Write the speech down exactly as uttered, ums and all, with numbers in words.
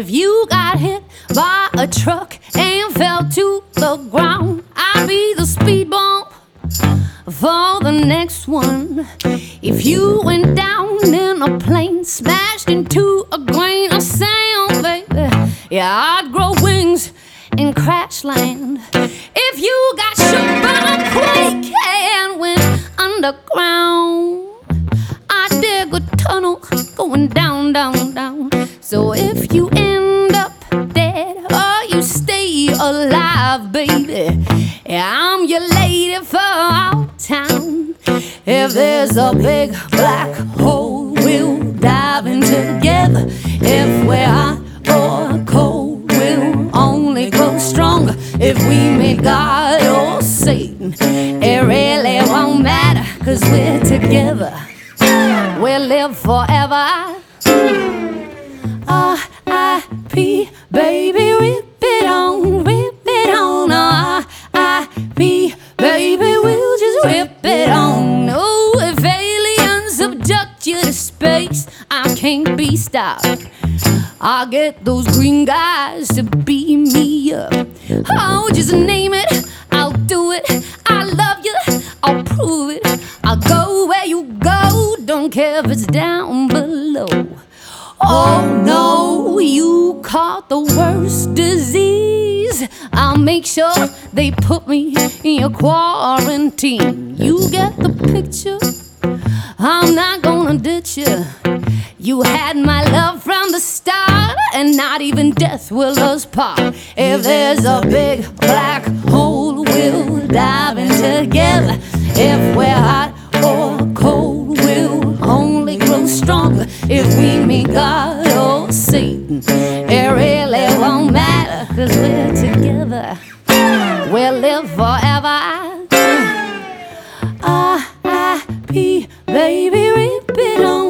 If you got hit by a truck and fell to the ground, I'll be the speed bump for the next one. If you went down in a plane, smashed into a grain of sand, baby, yeah, I'd grow wings and crash land. If you got shook by a quake and went underground, I'd dig a tunnel going down, down, down. So if you end up dead or you stay alive, baby, yeah, I'm your lady for our town. If there's a big black hole, we'll dive in together. If we're hot or cold, we'll only grow stronger. If we meet God or Satan, it really won't matter, 'cause we're together. We'll live forever. R I P, baby, rip it on, rip it on. R I P, baby, we'll just rip it on. No, if aliens abduct you to space, I can't be stopped. I'll get those green guys to beam me up. Oh, just name it, I'll do it. I love you, I'll prove it. I'll go where you go, don't care if it's down below. Oh no, you caught the worst disease. I'll make sure they put me in your quarantine. You get the picture, I'm not gonna ditch you. You had my love from the start, and not even death will us part. If there's a big black hole, we'll dive in together. If we're hot or cold, we'll only grow stronger. If we meet God or Satan, it really won't matter, 'cause we're together. We'll live forever. R I P, baby, rip it on.